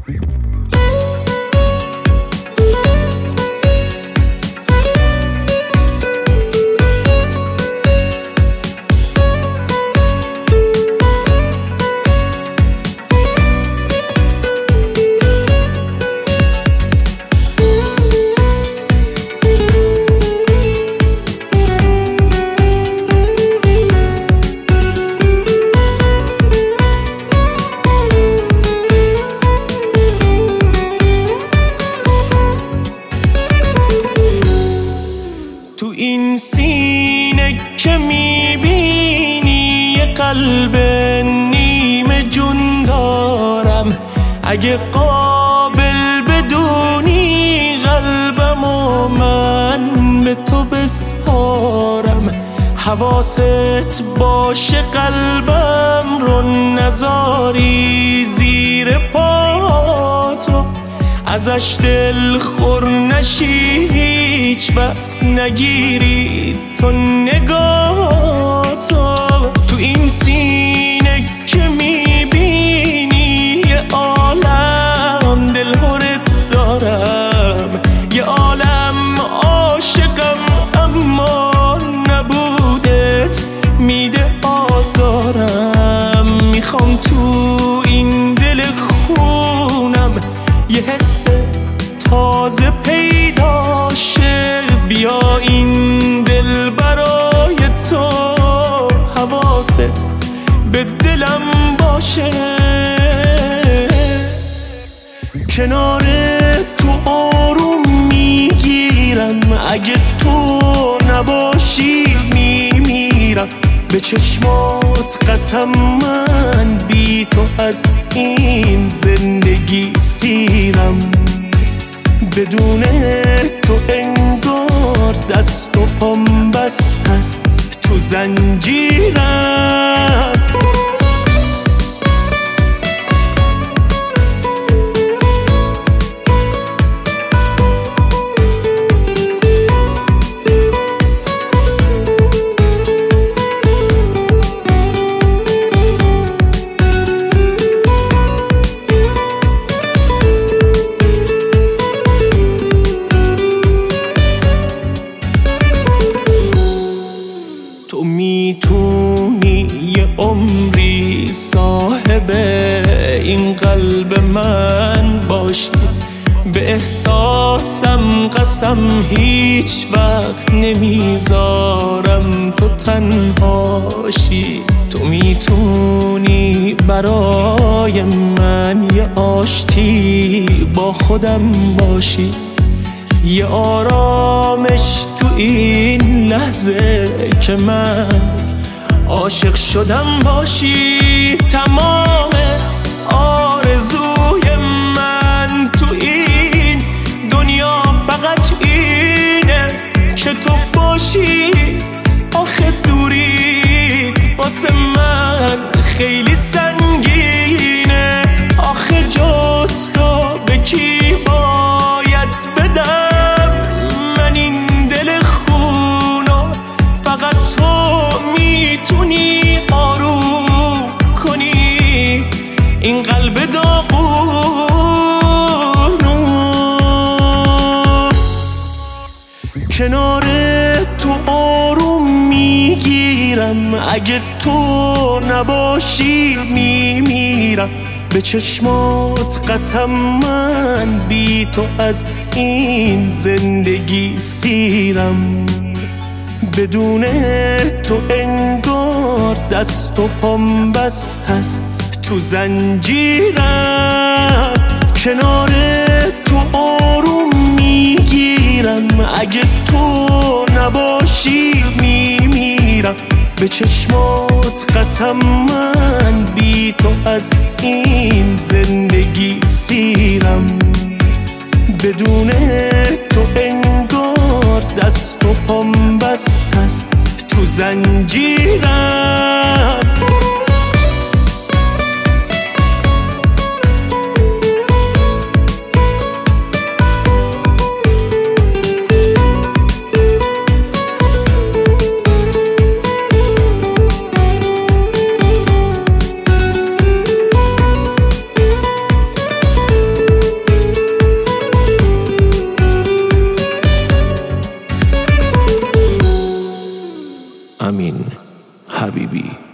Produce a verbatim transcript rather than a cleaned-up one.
تو این سینه که میبینی یه قلب نیمه جون دارم، اگه قابل بدونی قلبمو من به تو بسپارم. حواست باشه قلبم رو نذاری زیر پاتو، ازش دل خور نشی هیچ وقت نگیری تو نگاهتو. تو این سینه که میبینی یه عالم دلهرت دارم، یه عالم عاشقم اما نبودت میده آزارم. میخوام تو این دل خونم یه حس تازه پیدا شه، بیا این دل برای تو حواست به دلم باشه. کنار تو آروم میگیرم، اگه تو نباشی میمیرم. به چشمات قسم من بی تو از این زندگی سیرم. بدون تو انگار دست و پام بست است تو زنجیرم. تو میتونی یه عمری صاحب این قلب من باشی، به احساسم قسم هیچ وقت نمیذارم تو تنهاشی. تو میتونی برای من یه آشتی با خودم باشی، یه آرامش تو این لحظه که من عاشق شدم باشی. تمام آرزوی من تو این دنیا فقط اینه که تو باشی. آخه دوریت واسه من خیلی سنگینه، آخه جز تو به کی باید بدم من این دل خونو؟ فقط تو میتونی آروم کنی این قلب داغونو. کنار تو آروم میگیرم، اگه تو نباشی میمیرم. به چشمات قسم من بی تو از این زندگی سیرم. بدون تو انگار دست و پام بست است تو زنجیرم. کنار تو آروم میگیرم، اگه تو نباشی میمیرم. به چشمات قسم من بی تو از این زندگی سیرم. بدون تو انگار دست و پام بست است تو زنجیرم. همین حبیبی.